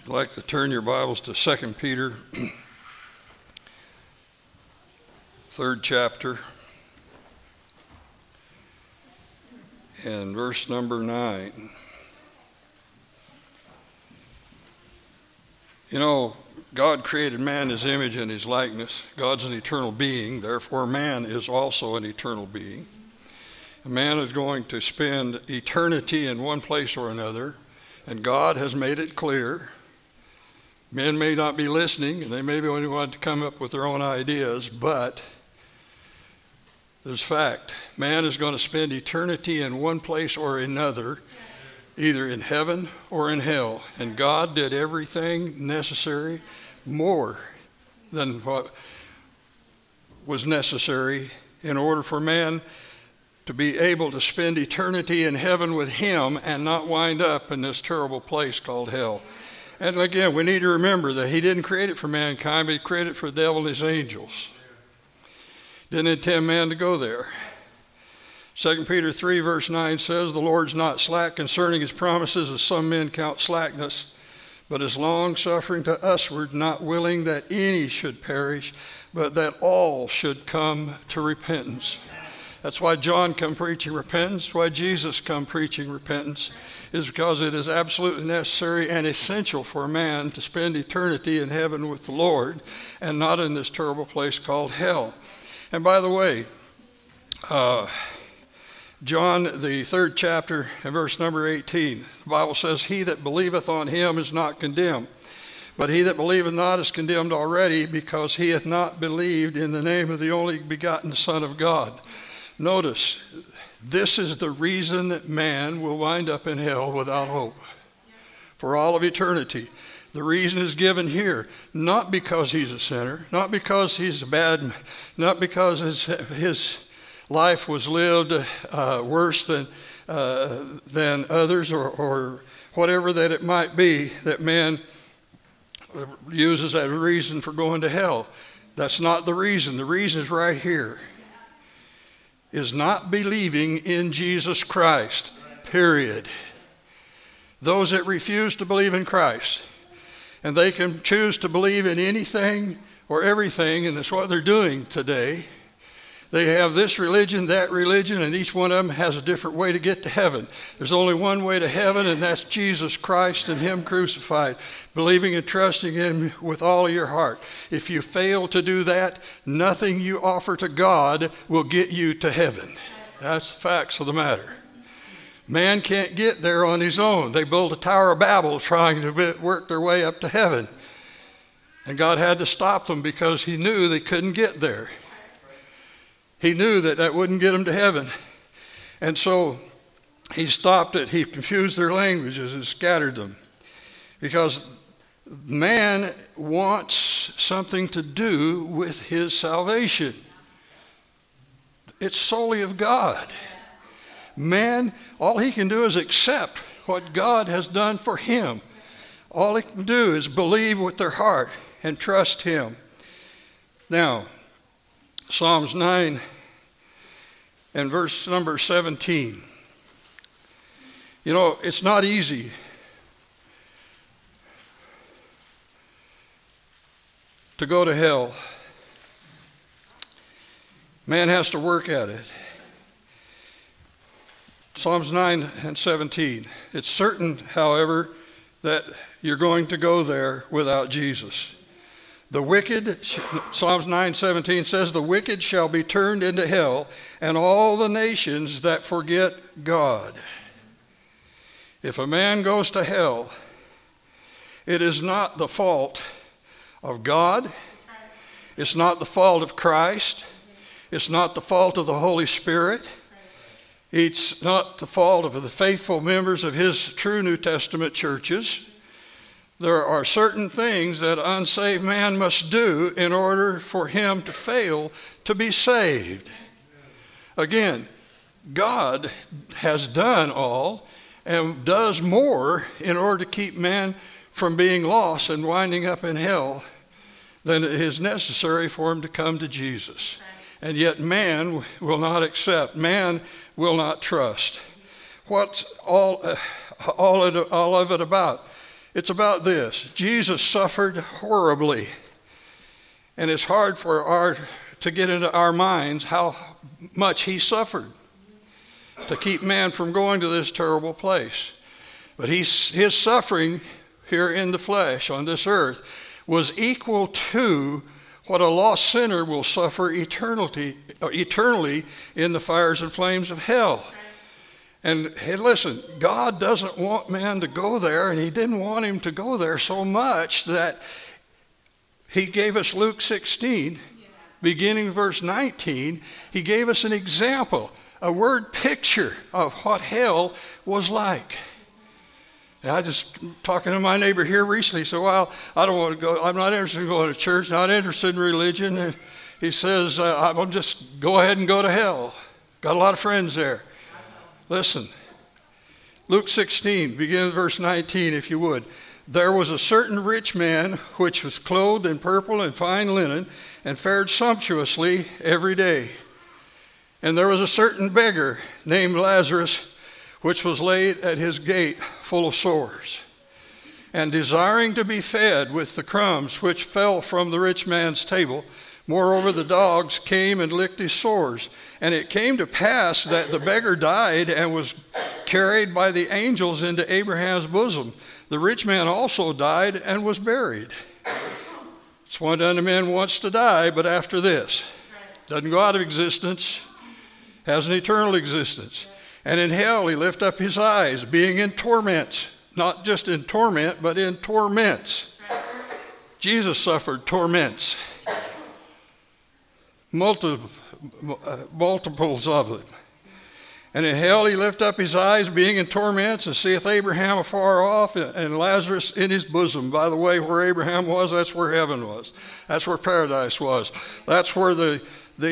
I'd like to turn your Bibles to 2 Peter, 3rd chapter, and verse number 9. You know, God created man in his image and his likeness. God's an eternal being, therefore man is also an eternal being. A man is going to spend eternity in one place or another, and God has made it clear. Men may not be listening, and they may be wanting to come up with their own ideas, but there's fact. Man is going to spend eternity in one place or another, either in heaven or in hell. And God did everything necessary, more than what was necessary, in order for man to be able to spend eternity in heaven with him and not wind up in this terrible place called hell. And again, we need to remember that he didn't create it for mankind, but he created it for the devil and his angels. Didn't intend man to go there. 2 Peter 3 verse 9 says, "The Lord's not slack concerning his promises, as some men count slackness, but is long-suffering to usward, not willing that any should perish, but that all should come to repentance." That's why John come preaching repentance, why Jesus come preaching repentance, is because it is absolutely necessary and essential for a man to spend eternity in heaven with the Lord and not in this terrible place called hell. And by the way, John, the 3rd chapter and verse number 18, the Bible says, "He that believeth on him is not condemned, but he that believeth not is condemned already, because he hath not believed in the name of the only begotten Son of God." Notice, this is the reason that man will wind up in hell without hope for all of eternity. The reason is given here, not because he's a sinner, not because he's bad, not because his life was lived worse than others, or whatever that it might be that man uses as a reason for going to hell. That's not the reason. The reason is right here. Is not believing in Jesus Christ, period. Those that refuse to believe in Christ, and they can choose to believe in anything or everything, and that's what they're doing today. They have this religion, that religion, and each one of them has a different way to get to heaven. There's only one way to heaven, and that's Jesus Christ and him crucified, believing and trusting him with all your heart. If you fail to do that, nothing you offer to God will get you to heaven. That's the facts of the matter. Man can't get there on his own. They built a Tower of Babel trying to work their way up to heaven. And God had to stop them because he knew they couldn't get there. He knew that that wouldn't get them to heaven. And so he stopped it. He confused their languages and scattered them. Because man wants something to do with his salvation. It's solely of God. Man, all he can do is accept what God has done for him. All he can do is believe with their heart and trust him. Now, Psalms 9 and verse number 17. You know, it's not easy to go to hell. Man has to work at it. Psalms 9 and 17. It's certain, however, that you're going to go there without Jesus. The wicked, Psalms 9:17 says, "The wicked shall be turned into hell, and all the nations that forget God." If a man goes to hell, it is not the fault of God. It's not the fault of Christ. It's not the fault of the Holy Spirit. It's not the fault of the faithful members of his true New Testament churches. There are certain things that an unsaved man must do in order for him to fail to be saved. Again, God has done all and does more in order to keep man from being lost and winding up in hell than it is necessary for him to come to Jesus. And yet man will not accept. Man will not trust. What's all of it about? It's about this. Jesus suffered horribly. And it's hard to get into our minds how much he suffered to keep man from going to this terrible place. But his suffering here in the flesh on this earth was equal to what a lost sinner will suffer eternally in the fires and flames of hell. And hey, listen, God doesn't want man to go there, and he didn't want him to go there so much that he gave us Luke 16, beginning verse 19. He gave us an example, a word picture of what hell was like. And I just talking to my neighbor here recently, so well, I don't want to go, I'm not interested in going to church, not interested in religion. And he says, I'll just go ahead and go to hell. Got a lot of friends there. Listen, Luke 16, beginning with verse 19, if you would. There was a certain rich man which was clothed in purple and fine linen and fared sumptuously every day. And there was a certain beggar named Lazarus, which was laid at his gate full of sores, and desiring to be fed with the crumbs which fell from the rich man's table. Moreover, the dogs came and licked his sores. And it came to pass that the beggar died and was carried by the angels into Abraham's bosom. The rich man also died and was buried. It's one unto men wants to die, but after this, doesn't go out of existence, has an eternal existence. And in hell he lift up his eyes, being in torments, not just in torment, but in torments. Jesus suffered torments, multiples of them. And in hell he lift up his eyes, being in torments, and seeth Abraham afar off, and Lazarus in his bosom. By the way, where Abraham was, that's where heaven was. That's where paradise was. That's where the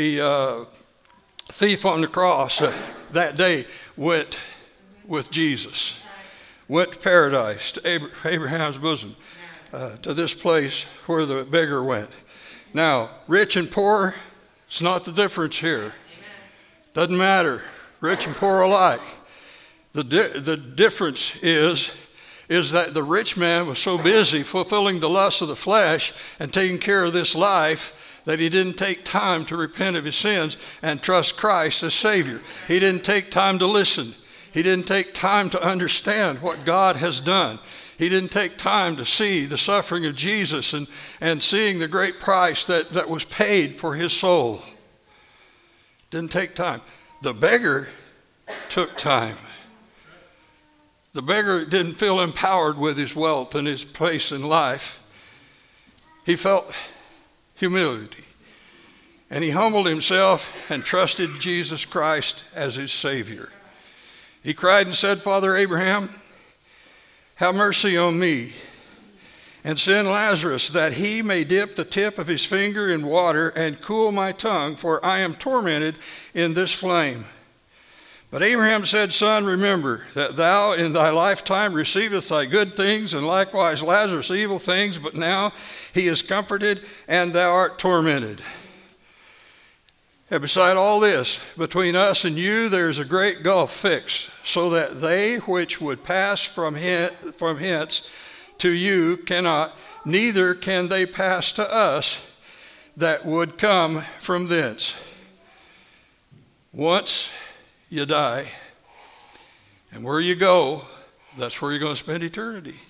thief on the cross that day went with Jesus. Went to paradise, to Abraham's bosom, to this place where the beggar went. Now, rich and poor, it's not the difference here. Doesn't matter. Rich and poor alike. The difference is that the rich man was so busy fulfilling the lusts of the flesh and taking care of this life that he didn't take time to repent of his sins and trust Christ as Savior. He didn't take time to listen. He didn't take time to understand what God has done. He didn't take time to see the suffering of Jesus and seeing the great price that was paid for his soul. Didn't take time. The beggar took time. The beggar didn't feel empowered with his wealth and his place in life. He felt humility. And he humbled himself and trusted Jesus Christ as his Savior. He cried and said, Father Abraham, have mercy on me, and send Lazarus that he may dip the tip of his finger in water and cool my tongue, for I am tormented in this flame. But Abraham said, Son, remember that thou in thy lifetime receivest thy good things, and likewise Lazarus evil things, but now he is comforted, and thou art tormented. And beside all this, between us and you there is a great gulf fixed, so that they which would pass from hence to you cannot, neither can they pass to us that would come from thence. Once you die, and where you go, that's where you're going to spend eternity.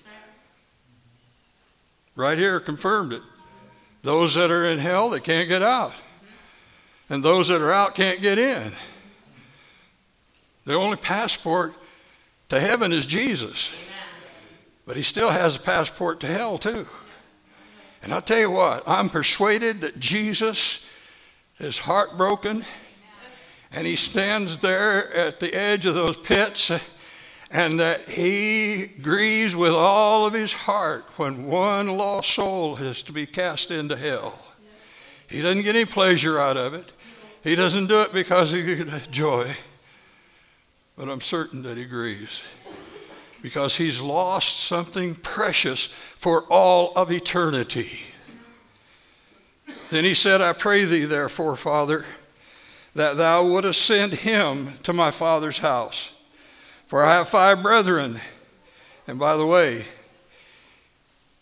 Right here confirmed it. Those that are in hell, they can't get out. And those that are out can't get in. The only passport to heaven is Jesus. But he still has a passport to hell too. And I'll tell you what, I'm persuaded that Jesus is heartbroken, and he stands there at the edge of those pits, and that he grieves with all of his heart when one lost soul is to be cast into hell. He doesn't get any pleasure out of it. He doesn't do it because he gets joy. But I'm certain that he grieves, because he's lost something precious for all of eternity. Then he said, I pray thee, therefore, Father, that thou wouldest send him to my father's house. For I have 5 brethren. And by the way,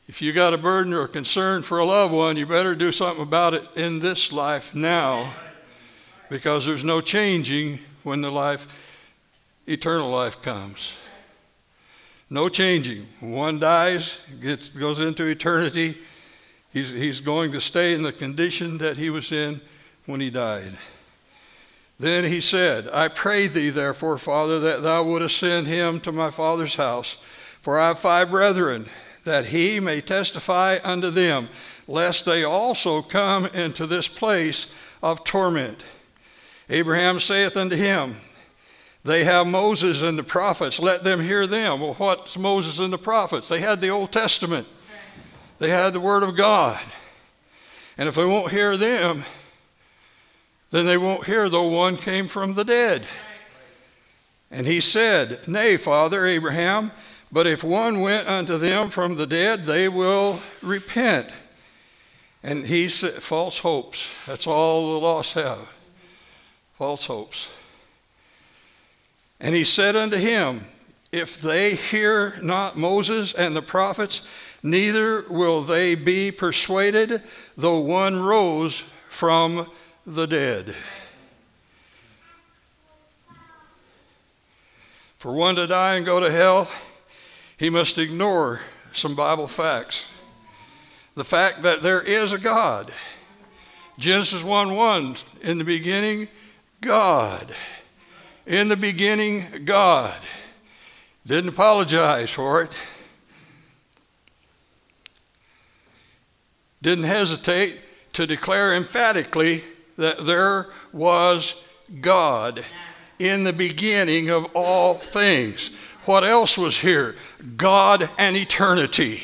If you got a burden or a concern for a loved one, you better do something about it in this life now, because there's no changing when the eternal life comes. No changing. One dies, goes into eternity. He's going to stay in the condition that he was in when he died. Then he said, I pray thee, therefore, Father, that thou wouldest send him to my father's house. For I have 5 brethren, that he may testify unto them, lest they also come into this place of torment. Abraham saith unto him, they have Moses and the prophets, let them hear them. Well, what's Moses and the prophets? They had the Old Testament. They had the Word of God. And if they won't hear them, then they won't hear though one came from the dead. And he said, nay, Father Abraham, but if one went unto them from the dead, they will repent. And he said, false hopes. That's all the lost have. False hopes. And he said unto him, if they hear not Moses and the prophets, neither will they be persuaded, though one rose from the dead. For one to die and go to hell, he must ignore some Bible facts. The fact that there is a God. Genesis 1:1, in the beginning, God. In the beginning, God. Didn't apologize for it. Didn't hesitate to declare emphatically that there was God in the beginning of all things. What else was here? God and eternity.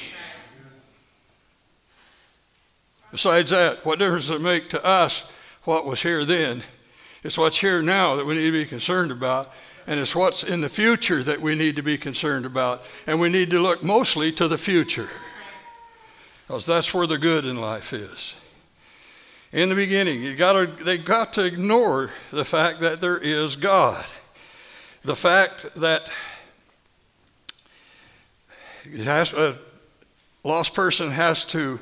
Besides that, what difference does it make to us what was here then? It's what's here now that we need to be concerned about, and it's what's in the future that we need to be concerned about. And we need to look mostly to the future, because that's where the good in life is. In the beginning, they got to ignore the fact that there is God. The fact that a lost person has to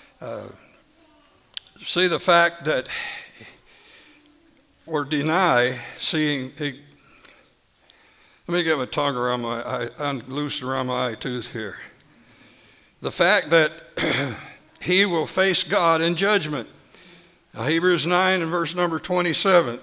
see the fact that, or deny seeing. Let me get my tongue around my eye, unloosed around my eye tooth here. The fact that he will face God in judgment. Now, Hebrews 9 and verse number 27.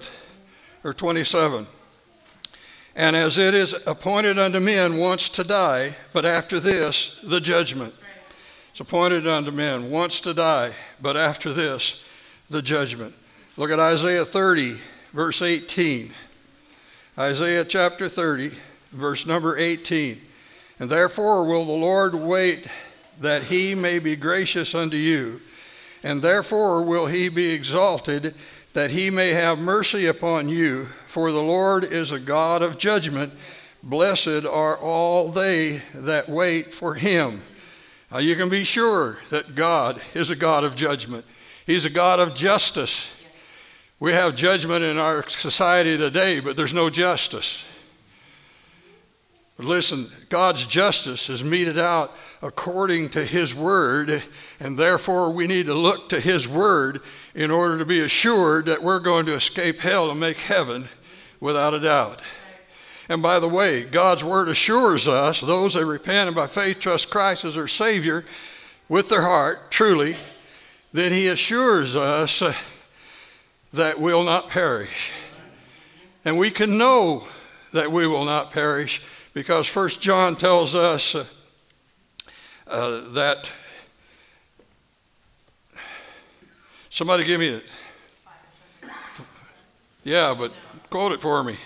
And as it is appointed unto men once to die, but after this, the judgment. It's appointed unto men once to die, but after this, the judgment. Look at Isaiah 30, verse 18. Isaiah chapter 30, verse number 18. And therefore will the Lord wait that he may be gracious unto you, and therefore will he be exalted, that he may have mercy upon you. For the Lord is a God of judgment. Blessed are all they that wait for him. Now you can be sure that God is a God of judgment. He's a God of justice. We have judgment in our society today, but there's no justice. But listen, God's justice is meted out according to his word, and therefore we need to look to his word in order to be assured that we're going to escape hell and make heaven without a doubt. And by the way, God's word assures us, those that repent and by faith trust Christ as their Savior with their heart, truly, then he assures us that we'll not perish. And we can know that we will not perish because 1 John tells us that, somebody give me it. Yeah, but quote it for me.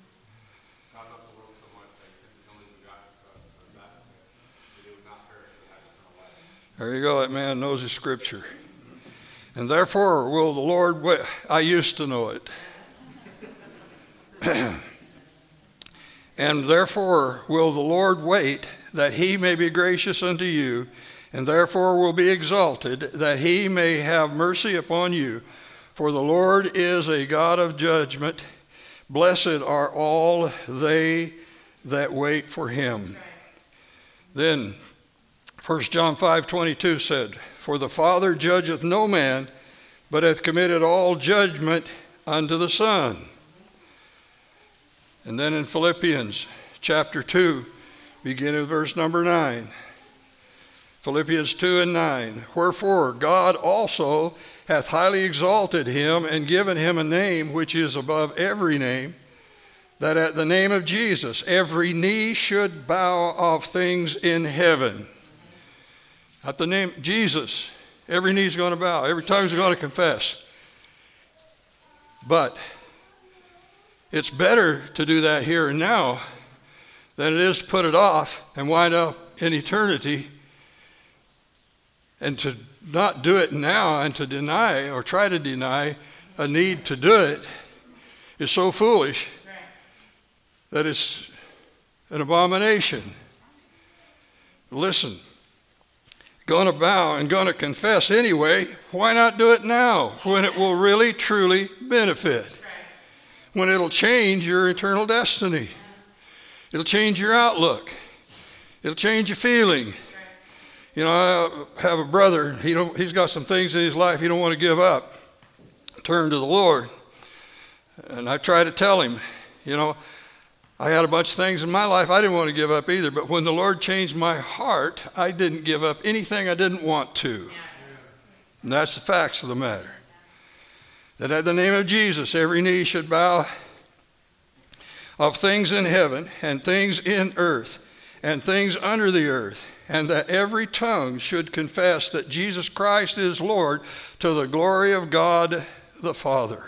There you go, that man knows his scripture. And therefore will the Lord wait. I used to know it. And therefore will the Lord wait that he may be gracious unto you, and therefore will be exalted, that he may have mercy upon you. For the Lord is a God of judgment. Blessed are all they that wait for him. Then 1 John 5:22 said, "For the Father judgeth no man, but hath committed all judgment unto the Son." And then in Philippians chapter 2, beginning with verse number 9. Philippians 2:9. "Wherefore God also hath highly exalted him, and given him a name which is above every name, that at the name of Jesus every knee should bow of things in heaven." At the name of Jesus, every knee's going to bow, every tongue's going to confess. But it's better to do that here and now than it is to put it off and wind up in eternity. And to not do it now and to deny or try to deny a need to do it is so foolish that it's an abomination. Listen, going to bow and going to confess anyway, why not do it now when it will really, truly benefit? When it'll change your eternal destiny. It'll change your outlook. It'll change your feeling. You know, I have a brother, he's got some things in his life he don't want to give up. Turn to the Lord. And I try to tell him, you know, I had a bunch of things in my life I didn't want to give up either, but when the Lord changed my heart, I didn't give up anything I didn't want to. And that's the facts of the matter. That at the name of Jesus, every knee should bow of things in heaven and things in earth and things under the earth, and that every tongue should confess that Jesus Christ is Lord, to the glory of God the Father.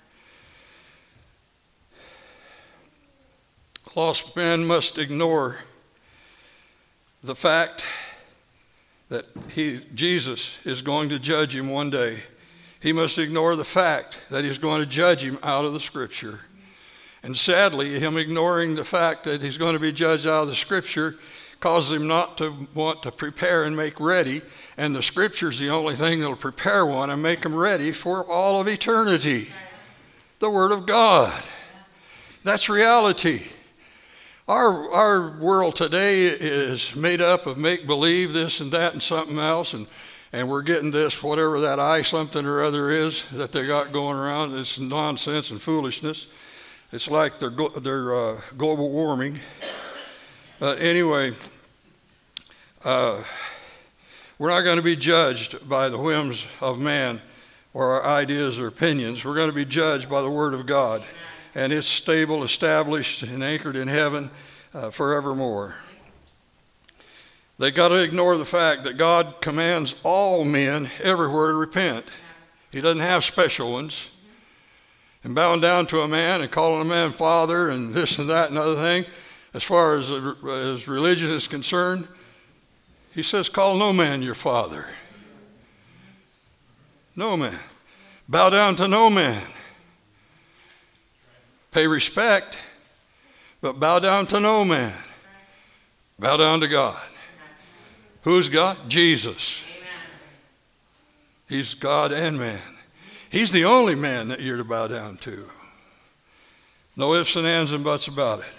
Lost men must ignore the fact that Jesus is going to judge him one day. He must ignore the fact that he's going to judge him out of the Scripture. And sadly, him ignoring the fact that he's going to be judged out of the Scripture causes him not to want to prepare and make ready. And the Scripture's the only thing that'll prepare one and make him ready for all of eternity. The Word of God. That's reality. Our world today is made up of make-believe, this and that and something else, and we're getting this, whatever that I something or other is that they got going around. It's nonsense and foolishness. It's like their global warming. But anyway, we're not going to be judged by the whims of man or our ideas or opinions. We're going to be judged by the Word of God. And it's stable, established, and anchored in heaven forevermore. They got to ignore the fact that God commands all men everywhere to repent. He doesn't have special ones. And bowing down to a man and calling a man father and this and that and other thing, as far as religion is concerned, he says, call no man your father. No man. Bow down to no man. Pay respect, but bow down to no man. Bow down to God. Who's God? Jesus. He's God and man. He's the only man that you're to bow down to. No ifs and ands and buts about it.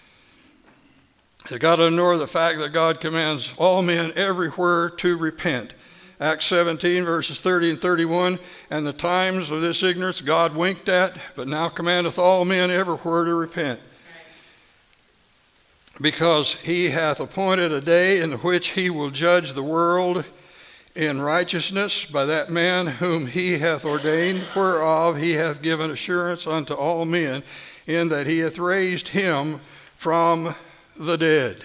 You got to ignore the fact that God commands all men everywhere to repent. Acts 17, verses 30 and 31, and the times of this ignorance God winked at, but now commandeth all men everywhere to repent. Because he hath appointed a day in which he will judge the world in righteousness by that man whom he hath ordained, whereof he hath given assurance unto all men, in that he hath raised him from the dead.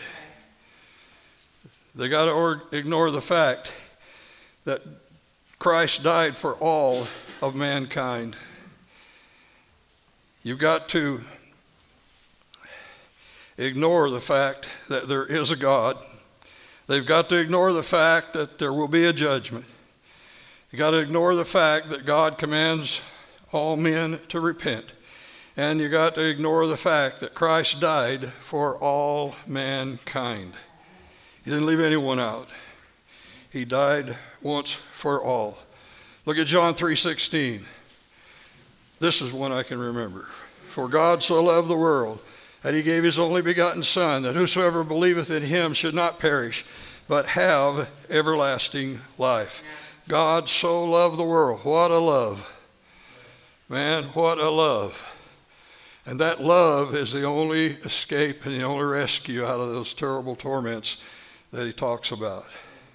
They got to ignore the fact that Christ died for all of mankind. You've got to ignore the fact that there is a God. They've got to ignore the fact that there will be a judgment. You've got to ignore the fact that God commands all men to repent. And you've got to ignore the fact that Christ died for all mankind. He didn't leave anyone out. He died once for all. Look at John 3:16. This is one I can remember. For God so loved the world that he gave his only begotten Son, that whosoever believeth in him should not perish, but have everlasting life. God so loved the world. What a love. Man, what a love. And that love is the only escape and the only rescue out of those terrible torments that he talks about.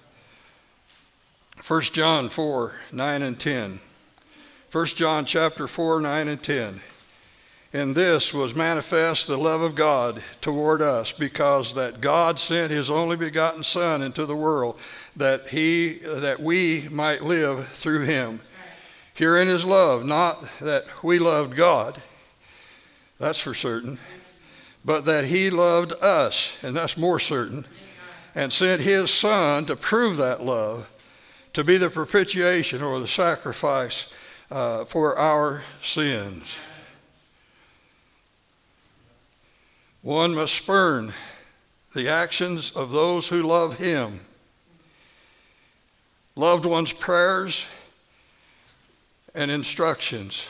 1 John 4, 9 and 10. 1 John chapter 4, 9 and 10. In this was manifest the love of God toward us, because that God sent his only begotten Son into the world, that we might live through him. Herein is love, not that we loved God, that's for certain, but that he loved us, and that's more certain, and sent his Son to prove that love, to be the propitiation or the sacrifice for our sins. One must spurn the actions of those who love him. Loved ones' prayers and instructions.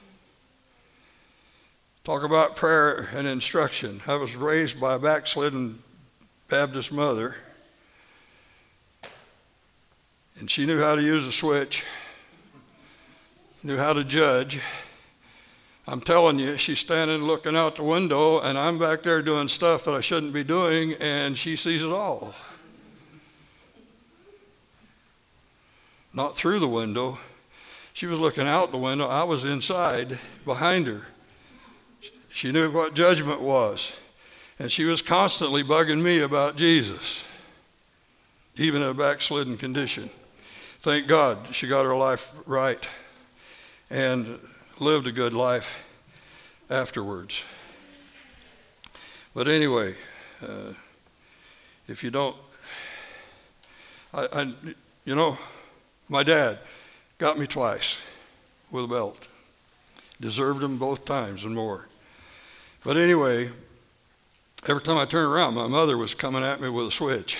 Talk about prayer and instruction. I was raised by a backslidden Baptist mother, and she knew how to use a switch, knew how to judge. I'm telling you, she's standing looking out the window, and I'm back there doing stuff that I shouldn't be doing, and she sees it all. Not through the window. She was looking out the window. I was inside behind her. She knew what judgment was, and she was constantly bugging me about Jesus, even in a backslidden condition. Thank God she got her life right and lived a good life afterwards. But anyway, if you don't, my dad got me twice with a belt. Deserved them both times and more. But anyway, every time I turned around, my mother was coming at me with a switch.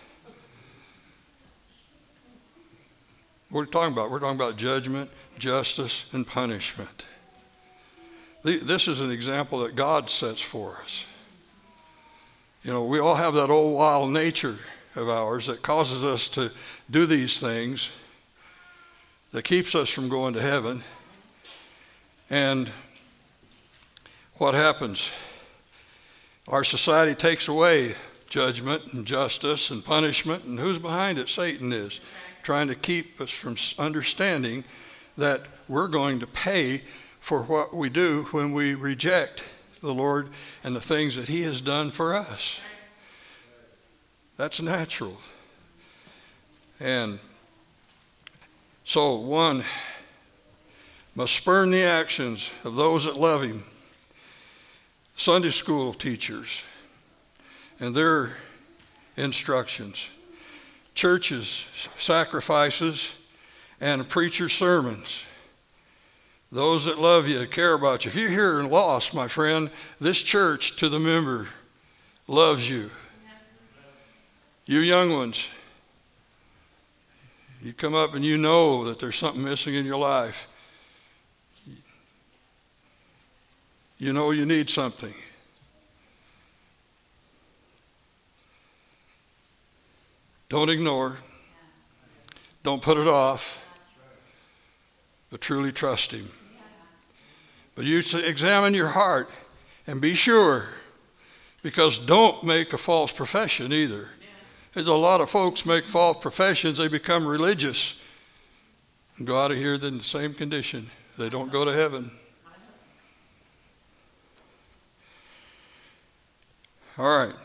What are we talking about? We're talking about judgment, justice, and punishment. This is an example that God sets for us. You know, we all have that old wild nature of ours that causes us to do these things, that keeps us from going to heaven. And what happens? Our society takes away judgment and justice and punishment, and who's behind it? Satan is, trying to keep us from understanding that we're going to pay for what we do when we reject the Lord and the things that he has done for us. That's natural. And so one must spurn the actions of those that love him. Sunday school teachers and their instructions, churches' sacrifices, and preachers' sermons. Those that love you, care about you. If you're here and lost, my friend, this church to the member loves you. You young ones, you come up and you know that there's something missing in your life. You know you need something. Don't ignore. Don't put it off. But truly trust him. But you examine your heart and be sure, because don't make a false profession either. There's a lot of folks make false professions. They become religious and go out of here in the same condition. They don't go to heaven. All right.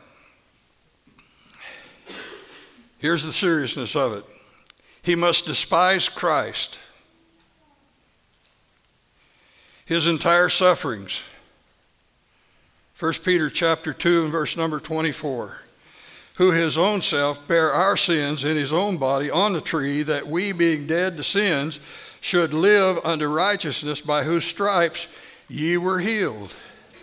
Here's the seriousness of it. He must despise Christ, his entire sufferings. 1 Peter chapter 2 and verse number 24. Who his own self bare our sins in his own body on the tree, that we, being dead to sins, should live unto righteousness, by whose stripes ye were healed.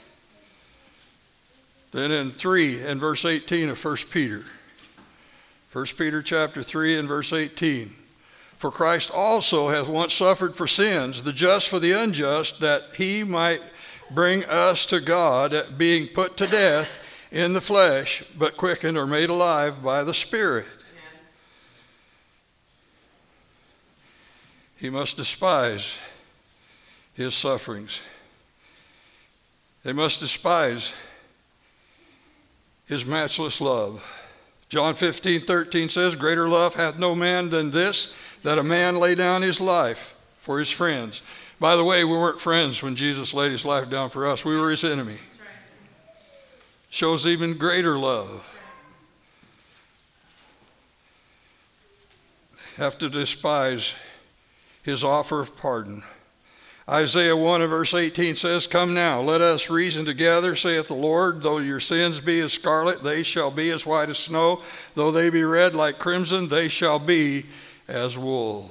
Then in 3 and verse 18 of 1 Peter. 1 Peter chapter 3 and verse 18. For Christ also hath once suffered for sins, the just for the unjust, that he might bring us to God, being put to death in the flesh, but quickened or made alive by the Spirit. he must despise his sufferings. They must despise his matchless love. John 15:13 says, greater love hath no man than this, that a man lay down his life for his friends. By the way, we weren't friends when Jesus laid his life down for us. We were his enemy. Shows even greater love. Have to despise his offer of pardon. Isaiah 1 and verse 18 says, come now, let us reason together, saith the Lord. Though your sins be as scarlet, they shall be as white as snow. Though they be red like crimson, they shall be as wool.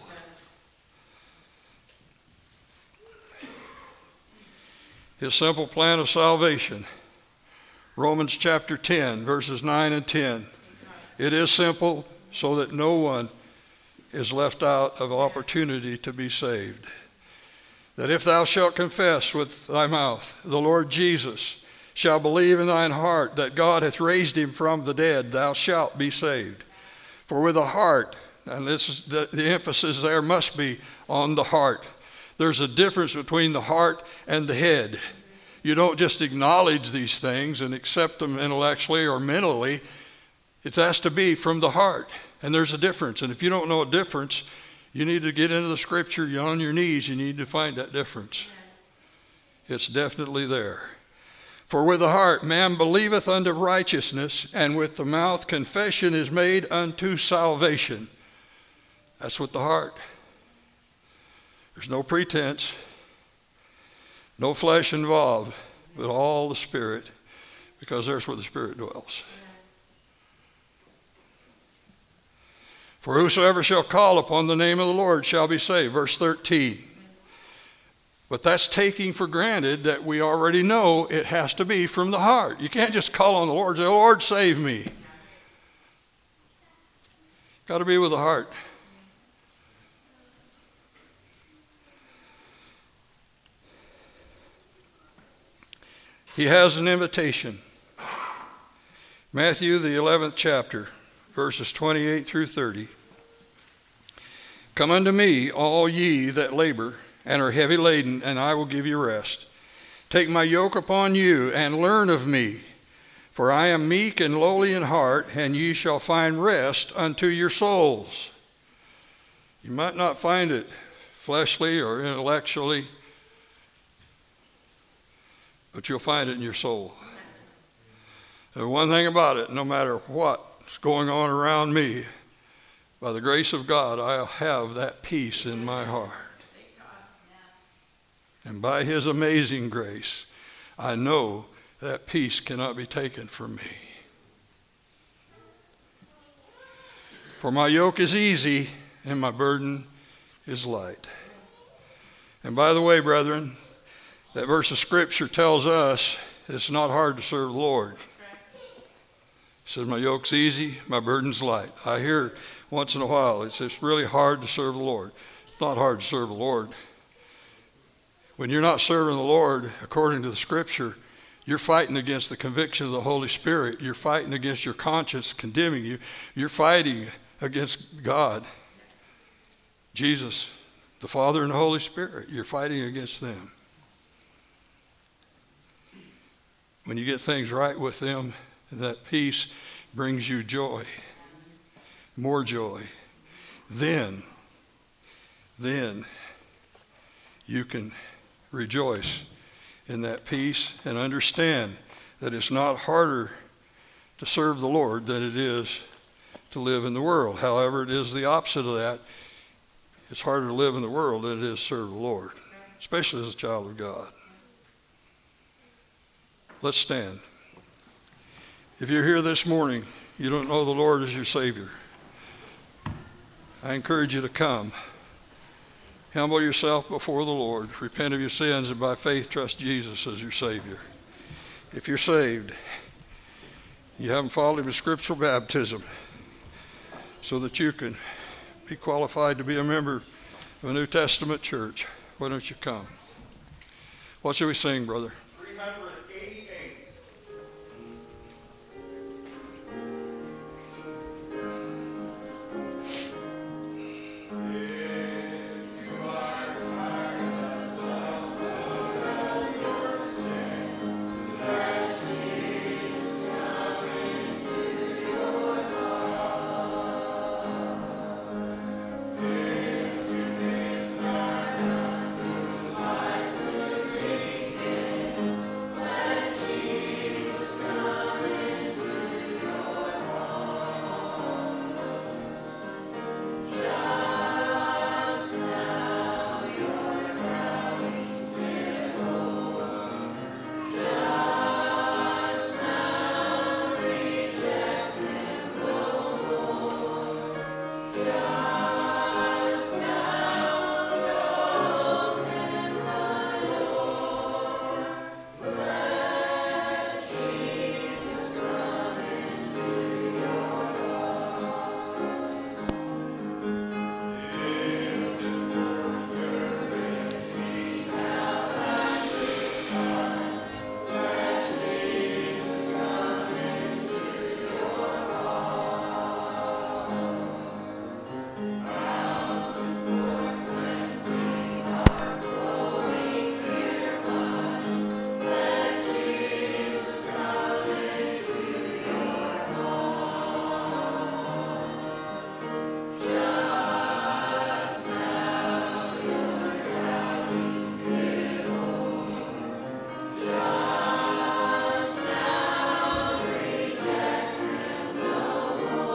His simple plan of salvation. Romans chapter 10, verses 9 and 10. It is simple so that no one is left out of opportunity to be saved. That if thou shalt confess with thy mouth the Lord Jesus, shall believe in thine heart that God hath raised him from the dead, thou shalt be saved. For with the heart, and this is the emphasis there must be on the heart. There's a difference between the heart and the head. You don't just acknowledge these things and accept them intellectually or mentally. It has to be from the heart. And there's a difference. And if you don't know a difference, you need to get into the scripture. You're on your knees. You need to find that difference. It's definitely there. For with the heart man believeth unto righteousness, and with the mouth confession is made unto salvation. That's with the heart. There's no pretense, no flesh involved, but all the Spirit, because there's where the Spirit dwells. For whosoever shall call upon the name of the Lord shall be saved. Verse 13. But that's taking for granted that we already know it has to be from the heart. You can't just call on the Lord and say, Lord, save me. Got to be with the heart. He has an invitation. Matthew, the 11th chapter, verses 28 through 30. Come unto me, all ye that labor and are heavy laden, and I will give you rest. Take my yoke upon you, and learn of me. For I am meek and lowly in heart, and ye shall find rest unto your souls. You might not find it fleshly or intellectually, but you'll find it in your soul. And one thing about it, no matter what's going on around me, by the grace of God, I'll have that peace in my heart. And by his amazing grace, I know that peace cannot be taken from me. For my yoke is easy and my burden is light. And by the way, brethren, that verse of Scripture tells us it's not hard to serve the Lord. It says, my yoke's easy, my burden's light. I hear once in a while, it's really hard to serve the Lord. It's not hard to serve the Lord. When you're not serving the Lord according to the Scripture, you're fighting against the conviction of the Holy Spirit. You're fighting against your conscience condemning you. You're fighting against God, Jesus, the Father and the Holy Spirit. You're fighting against them. When you get things right with them, that peace brings you joy, more joy. Then you can rejoice in that peace and understand that it's not harder to serve the Lord than it is to live in the world. However, it is the opposite of that. It's harder to live in the world than it is to serve the Lord, especially as a child of God. Let's stand. If you're here this morning, you don't know the Lord as your Savior, I encourage you to come. Humble yourself before the Lord. Repent of your sins and by faith trust Jesus as your Savior. If you're saved, you haven't followed him in scriptural baptism so that you can be qualified to be a member of a New Testament church, why don't you come? What should we sing, brother? 300.